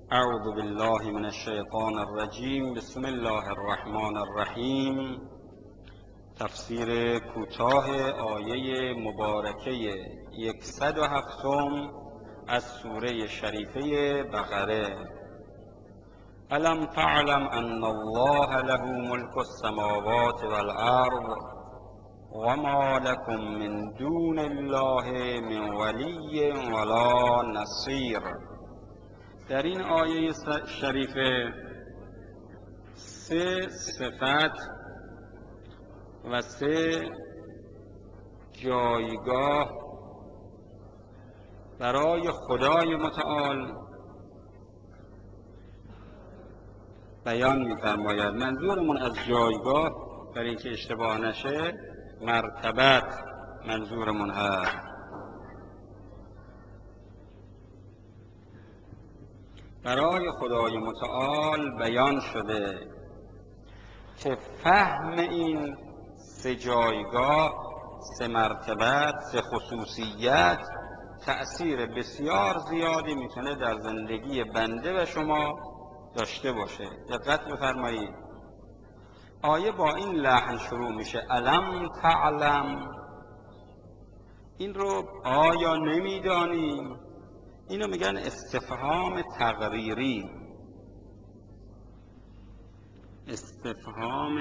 اعوذ بالله من الشیطان الرجیم. بسم الله الرحمن الرحیم. تفسیر کوتاه آیه مبارکه 107 از سوره شریفه بقره. الم تعلم ان الله له ملک السماوات والارض وما لكم من دون الله من ولی ولا نصیر. در این آیه شریفه سه صفت و سه جایگاه برای خدای متعال بیان می‌فرماید. منظورمون از جایگاه، برای اینکه اشتباه نشه، مرتبت منظورمون هست. برای خدای متعال بیان شده که فهم این سه جایگاه، سه مرتبت، سه خصوصیت تأثیر بسیار زیادی میتونه در زندگی بنده و شما داشته باشه. دقت بفرمایید، آیه با این لحن شروع میشه: الم تعلم. این رو آیا نمیدانی؟ اینو میگن استفهام تقریری. استفهام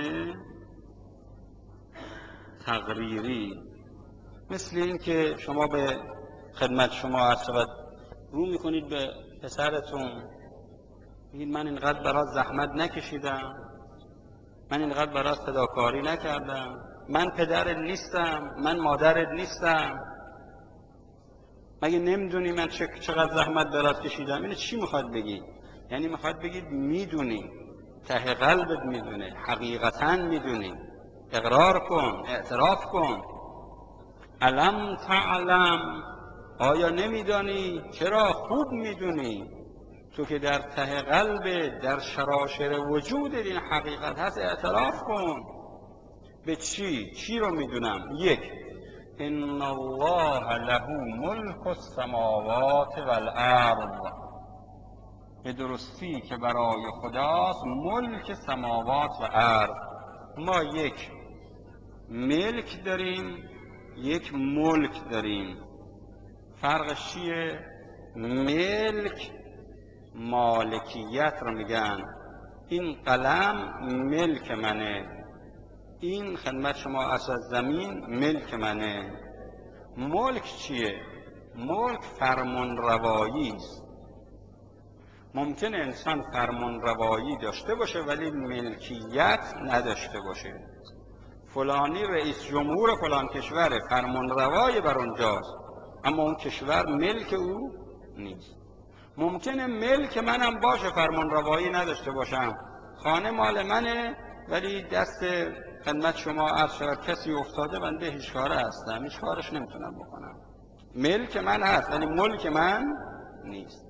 تقریری مثل این که شما به خدمت شما عرض شود رو میکنید به پسرتون، میگید من اینقدر برات زحمت نکشیدم، من اینقدر برات فداکاری نکردم، من پدرت نیستم، من مادرت نیستم، مگه نمیدونی من چقدر زحمت برات کشیدم؟ اینو چی میخواد بگید؟ یعنی میخواد بگید میدونی، ته قلبت میدونه، حقیقتا میدونی، اقرار کن، اعتراف کن. الم تعلم، آیا نمیدانی؟ چرا؟ خوب میدونی، تو که در ته قلب، در شراشر وجود این حقیقت هست. اعتراف کن. به چی؟ چی رو میدونم؟ یک، ان الله له ملک السماوات والارض. به درستی که برای خداست ملک سماوات و ارض. ما یک ملک داریم، یک ملک داریم. فرقش چیه؟ ملک مالکیت رو میگن، این قلم ملک منه، این خدمت شما اصل زمین ملک منه. ملک چیه؟ ملک فرمان روایی است. ممکن انسان فرمان روایی داشته باشه ولی ملکیت نداشته باشه. فلانی رئیس جمهور فلان کشوره، فرمان روای بر اونجاست، اما اون کشور ملک او نیست. ممکنه ملک منم باشه، فرمان روایی نداشته باشم، خانه مال منه ولی دست خدمت شما عرض شود کسی افتاده، بنده هیچ کاره هستم، هیچ کارش نمیتونم بکنم. ملک من هست ولی ملک من نیست.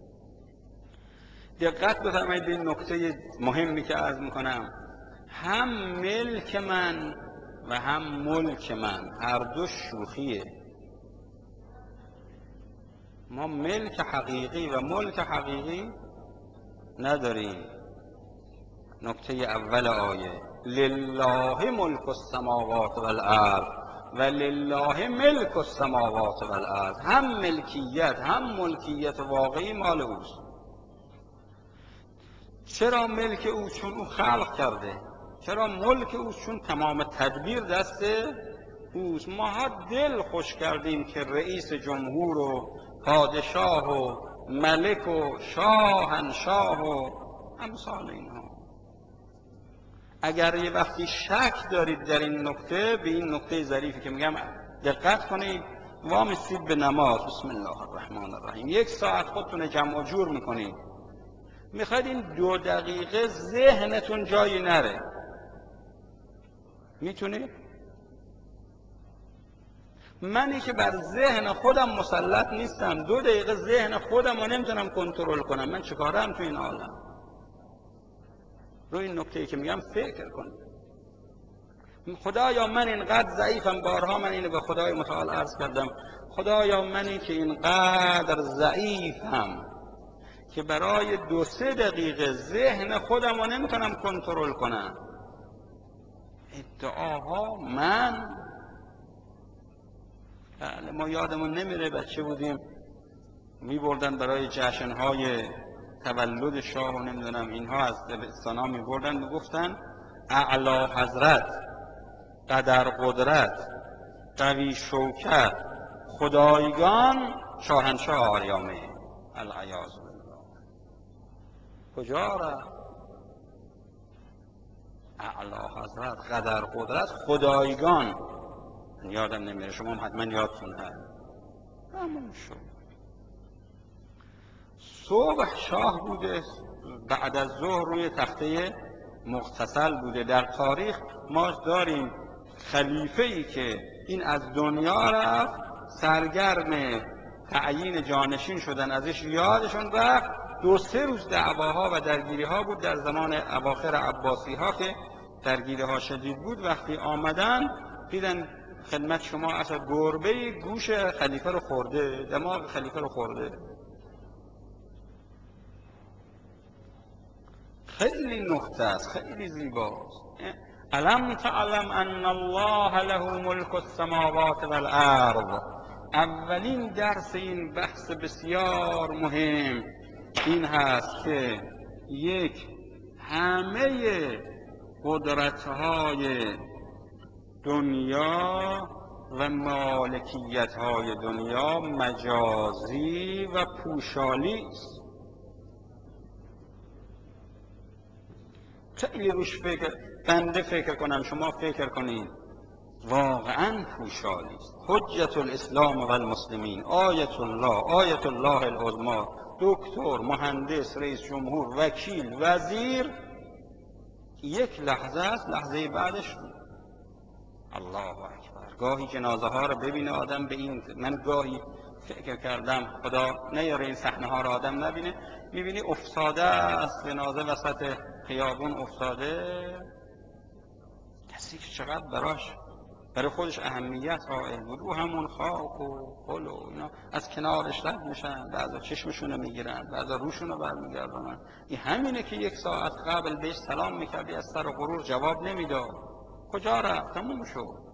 دقت بفرمایید به این نکته مهمی که عرض میکنم. هم ملک من و هم ملک من هر دو شوخیه. ما ملک حقیقی و ملک حقیقی نداریم. نکته اول آیه: لله ملک السماوات والارض و لله ملک السماوات والارض. هم ملکیت هم ملکیت واقعی مال اوست. چرا ملک او؟ چون او خلق کرده. چرا ملک او؟ چون تمام تدبیر دست اوست. ما ها دل خوش کردیم که رئیس جمهور و پادشاه و ملک و شاهنشاه و امثال اینها. اگر یه وقتی شک دارید در این نکته، به این نکته ظریفی که میگم دقت کنید. وامستید به نماز، بسم الله الرحمن الرحیم، 1 ساعت خودتون جمع و جور میکنید، میخواید این 2 دقیقه ذهنتون جایی نره، میتونید؟ منی که بر ذهن خودم مسلط نیستم، 2 دقیقه ذهن خودم رو نمیتونم کنترل کنم، من چیکارم تو این عالم؟ روی این نکته‌ای که میگم فکر کنید. خدایا من اینقدر ضعیفم. بارها من اینو به خدای متعال عرض کردم: خدایا منی که اینقدر ضعیفم، که برای 2-3 دقیقه ذهن خودم رو نمیتونم کنترل کنم. ادعاها من بله ما یادمون نمیره بچه بودیم میبردن برای جشنهای تولد شاه و نمیدونم اینها از دبستانا میبردن میگفتن اعلی حضرت، قدر قدرت، قوی شوکت، خدایگان، شاهنشاه آریامه. العیاذ بالله. کجا رفت؟ اعلی حضرت، قدر قدرت، خدایگان. یادم نمیره، شما هم حتما یادتون هست. همون شد. صبح شاه بوده، بعد از ظهر روی تخته مغتسل بوده. در تاریخ ما داریم خلیفه‌ای که این از دنیا رفت، سرگرم تعیین جانشین شدن ازش یادشون رفت. 2-3 روز دعواها و درگیری‌ها بود در زمان اواخر عباسی‌ها که درگیری‌ها شدید بود. وقتی آمدن دیدن خدمت شما اصلا گربه گوش خلیفه رو خورده، دماغ خلیفه رو خورده. خیلی نقطه است، خیلی زیباست. الم تعلم ان الله له ملک السماوات والارض. اولین درس این بحث بسیار مهم این هست که همه قدرت‌های دنیا و مالکیت‌های دنیا مجازی و پوشالی است. خیلی روش بنده فکر کنم، شما فکر کنید، واقعا پوشالی است. حجت الاسلام و المسلمین، آیت الله العظمی، دکتر، مهندس، رئیس جمهور، وکیل، وزیر، یک لحظه است، لحظه بعدش الله اکبر. گاهی جنازه ها رو ببینه آدم به این، من گاهی فکر کردم خدا نیاره این صحنه ها رو آدم نبینه، میبینی افتاده است جنازه وسط خیابون افتاده، کسی که چقدر برای خودش اهمیت قائل بود، او همون خاک و خل و اینا از کنارش رد میشن، بعضا چشمشون رو میگیرن، بعضا روشون رو برمیگردونن. این همینه که 1 ساعت قبل بهش سلام میکردی از سر غرور جواب نمیداد. کجا رفت؟ تموم شد.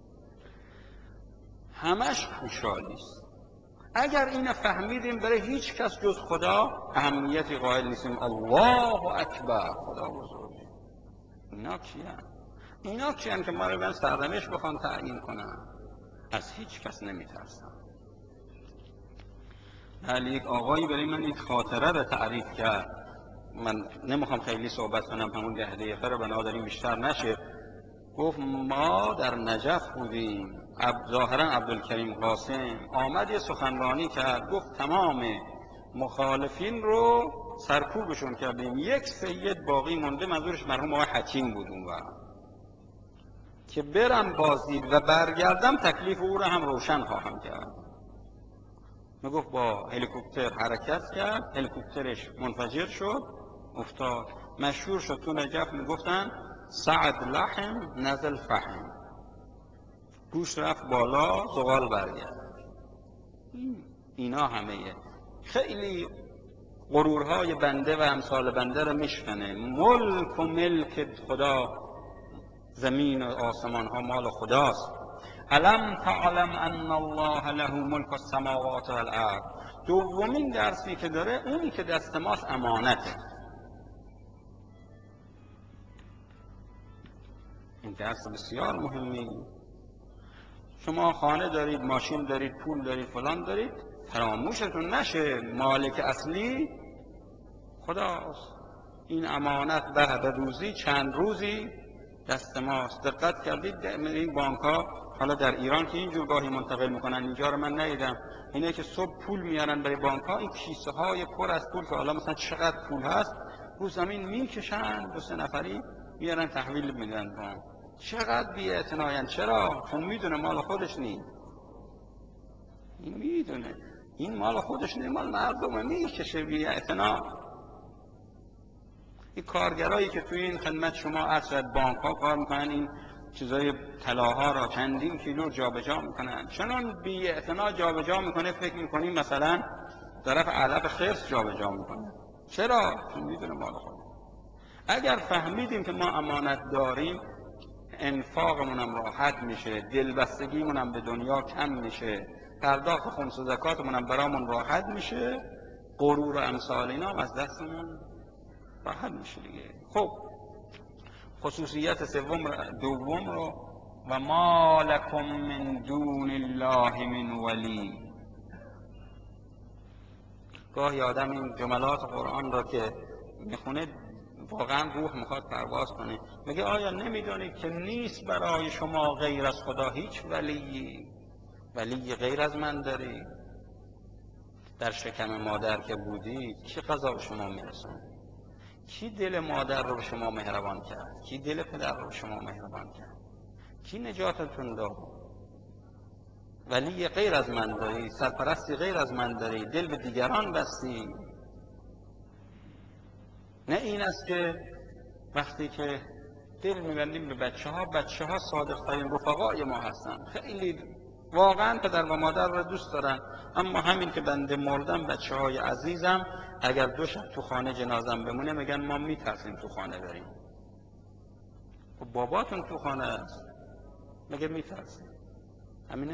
همش پوشالی است. اگر اینو فهمیدیم برای هیچ کس جز خدا اهمیتی قائل نیستیم. الله اکبر، خدا بزرگه. اینا کیان که ما رو من سرنوشت بخوان تعیین کنن؟ از هیچ کس نمیترسم. ولی یک آقایی برای من این خاطره رو تعریف کرد، من نمیخوام خیلی صحبت کنم، همون 10 دقیقه رو بنا داریم بیشتر نشه. گفت ما در نجف بودیم، ظاهرا عبدالکریم قاسم آمد یه سخنرانی کرد، گفت تمام مخالفین رو سرکوبشون کردیم، یک سید باقی مونده، منظورش مرحوم آقای حکیم بود اون وقت، که برم بازدید و برگردم تکلیف او رو هم روشن خواهم کرد. میگفت با هلیکوپتر حرکت کرد، هلیکوپترش منفجر شد، افتاد، مشهور شد تو نجف. میگفتن سعد لحم نزل فحم، گوش رفت بالا زغال برگرد. اینا همه خیلی غرورهای بنده و امثال بنده رو میشکنه. ملک و ملک خدا، زمین و آسمان ها مال خداست. الم تعلم ان الله له ملک السماوات والارض. دومین درسی که داره اونی که دست ماست امانته. این درس بسیار مهمی. شما خانه دارید، ماشین دارید، پول دارید، فلان دارید، فراموشتون نشه مالک اصلی خداست. این امانت بعد روزی چند روزی دست ماست. دقت کردید این بانک ها حالا در ایران که اینجور گاهی منتقل میکنن، اینجا رو من ندیدم، اینه که صبح پول میارن برای بانک ها، این کیسه های پر از پول که حالا مثلا چقدر پول هست رو زمین میکشن، 2-3 نفری میارن تحویل میدن بانک. چقدر بی‌اعتناین. چرا؟ چون میدونه مال خودش نیست. این میدونه این مال خودش نیست، مال مردمه، میکشه بی‌اعتنا. این کارگرایی که توی این خدمت شما اصلا بانک ها کار میکنن، این چیزای طلاها را چندین کیلو جابجا میکنن، چنان بی‌اعتنا جابجا میکنه فکر میکنیم مثلا طرف علف خرس جابجا میکنه. چرا؟ چون میدونه مال خود. اگر فهمیدیم که ما امانت داریم، انفاقمون هم راحت میشه، دلبستگیمون هم به دنیا کم میشه، پرداخت خمس و زکاتمون هم برامون راحت میشه، غرور و امثال اینا هم از دستمون راحت میشه دیگه. خب خصوصیت دوم رو و ما لکم من دون الله من ولی. گاهی آدم این جملات قرآن را که میخونه واقعا روح میخواد پرواز کنه. میگه آیا نمیدونید که نیست برای شما غیر از خدا هیچ ولی غیر از من داری؟ در شکم مادر که بودید کی غذا به شما میرسونه؟ کی دل مادر رو به شما مهربان کرد؟ کی دل پدر رو به شما مهربان کرد؟ کی نجاتتون داد؟ ولی غیر از من داری، سرپرستی غیر از من داری، دل به دیگران بستی. نه این است که وقتی که دل میبندیم به بچه ها صادق‌ترین رفقای ما هستن. خیلی واقعا پدر و مادر رو دوست دارن، اما همین که بنده مردم بچه های عزیزم اگر 2 شب تو خانه جنازم بمونه میگن ما میترسیم تو خانه بریم. خب باباتون تو خانه است میگه میترسیم. همینه.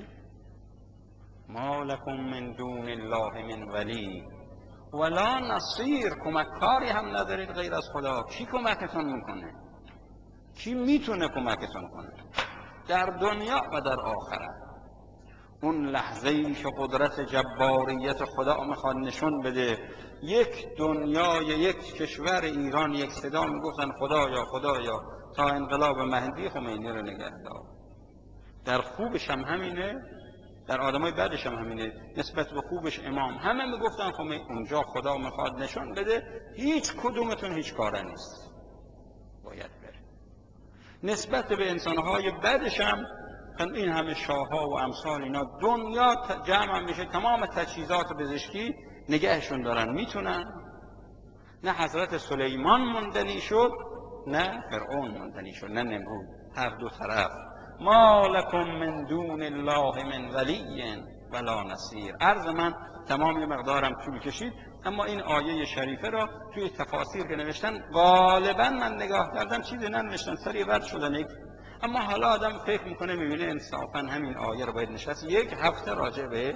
ما لکم من دون الله من ولی ولا نصیر. کمککاری هم ندارید غیر از خدا. کی کمکتون میکنه؟ کی میتونه کمکتون کنه در دنیا و در آخرت؟ اون لحظه‌ای که قدرت جباریت خدا میخواد نشون بده، یک دنیای یک کشور ایران یک صدا میگفتن خدایا تا انقلاب مهدی خمینی رو نگه دار. در خوبش هم همینه، در آدمای بعدش هم همینه. نسبت به خوبش امام همه میگفتن خمینی. اونجا خدا میخواد نشون بده هیچ کدومتون هیچ کاره نیست، باید بره. نسبت به انسانهای بعدش هم این همه شاه‌ها و امثال اینا دنیا جمع میشه، تمام تجهیزات پزشکی نگهشون دارن، میتونن. نه حضرت سلیمان موندنی شد، نه فرعون موندنی شد، نه نمرود. هر دو طرف. ما لکم من دون الله من ولی ولا نصیر. عرض من تمام یه مقدارم طول کشید، اما این آیه شریفه را توی تفاسیر که نوشتن غالبا من نگاه کردم چیزی ننوشتن، سریع رد شدن. اما حالا آدم فکر میکنه میبینه انصافا همین آیه رو باید نشست 1 هفته راجع به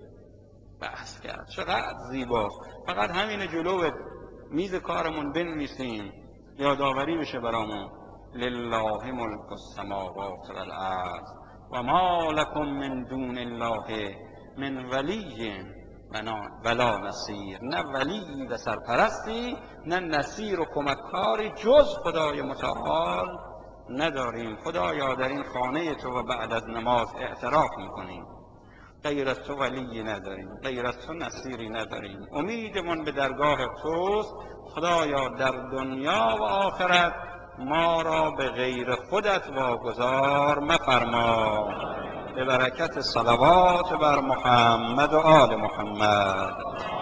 بحث کرد. چقدر زیباست. فقط همین جلو میز کارمون بنویسیم یادآوری بشه برامون. لله ملک السماوات والارض و ما لکم من دون الله من ولی ولا نصیر. نه ولی و سرپرستی، نه نصیر و کمککاری جز خدای متعال نداریم. خدایا در این خانه تو و بعد از نماز اعتراف میکنیم غیر از تو ولی نداریم، غیر از تو نصیری نداریم. امیدمون به درگاه توست. خدایا در دنیا و آخرت ما را به غیر خودت واگذار مفرما. به برکت صلوات بر محمد و آل محمد.